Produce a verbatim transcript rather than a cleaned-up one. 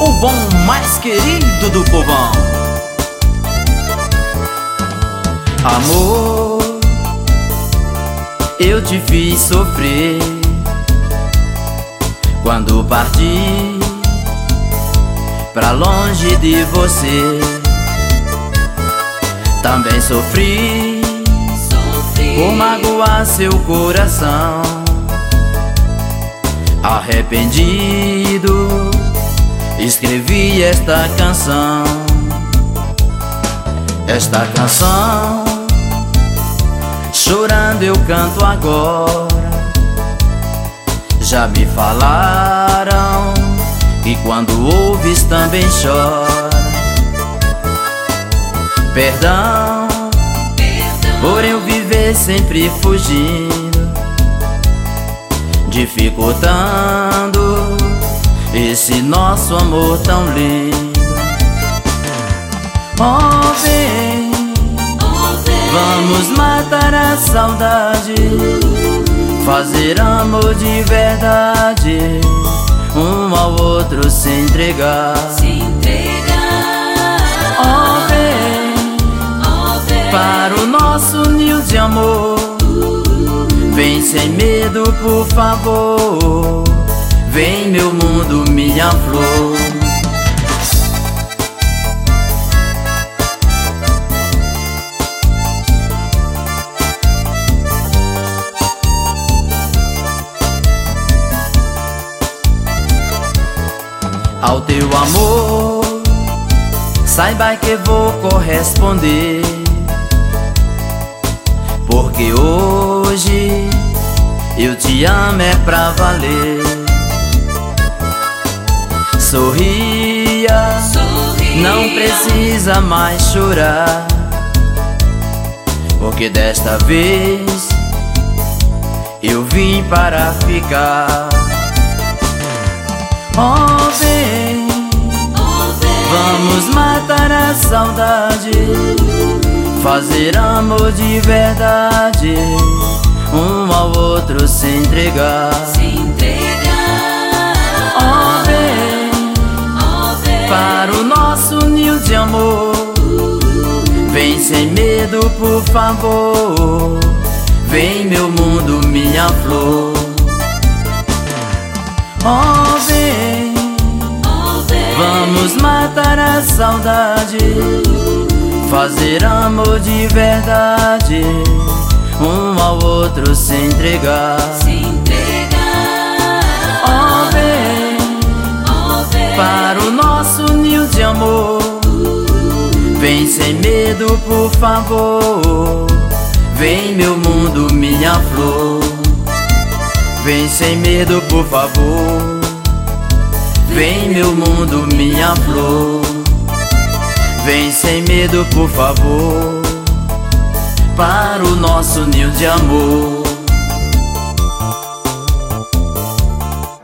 o bom mais querido do povão. Amor, eu te fiz sofrer quando parti pra longe de você. Também sofri, sofri por magoar seu coração. Arrependido, escrevi esta canção. Esta canção, chorando eu canto agora. Já me falaram que quando ouves também chora. Perdão, Perdão por eu viver sempre fugindo, dificultando esse nosso amor tão lindo. Oh, vem, oh, vem, vamos matar a saudade, fazer amor de verdade, um ao outro se entregar. Se entregar. Oh, vem, oh, vem para o nosso ninho de amor. Vem sem medo, por favor. Vem, meu mundo, minha flor. Ao teu amor, saiba que vou corresponder, porque hoje eu te amo é pra valer. Sorria, Sorria, não precisa mais chorar, porque desta vez eu vim para ficar. Oh, vem, oh, vem vamos matar a saudade, fazer amor de verdade, um ao outro se entregar. Se entregar. Oh, vem, oh, vem para o nosso ninho de amor. Vem sem medo, por favor. Vem, meu mundo, minha flor. Oh, vem, oh, vem vamos matar a saudade, fazer amor de verdade, um ao outro se entregar. Se entregar. Oh, vem, oh, vem para o nosso ninho de amor. Vem sem medo, por favor. Vem, meu mundo, minha flor. Vem sem medo, por favor. Vem, meu mundo, minha flor. Vem sem medo, por favor, para o nosso ninho de amor.